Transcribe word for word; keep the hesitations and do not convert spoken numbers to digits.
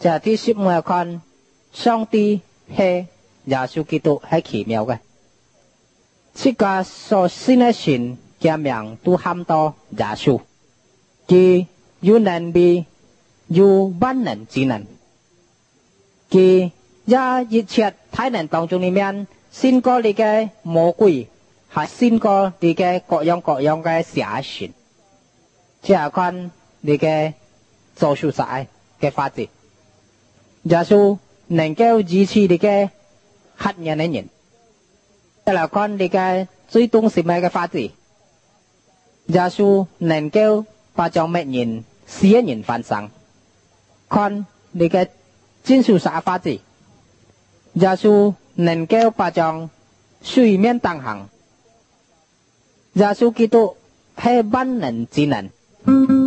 這第十五看上帝係耶穌基督係奇妙嘅，這個所信的神嘅名都喊到耶穌，佢有能力，有萬能之能，佢也一切大能當中裏面勝過你嘅魔鬼，係勝過你嘅各樣各樣嘅邪神，即係看你嘅做事實嘅法子。耶穌能夠支持你嘅黑人嘅人，再來看你嘅最終是咩嘅法子。耶穌能夠把將乜人死人翻生，看你嘅真實實法子。耶穌能夠把將水面當行，耶穌基督係萬能之能。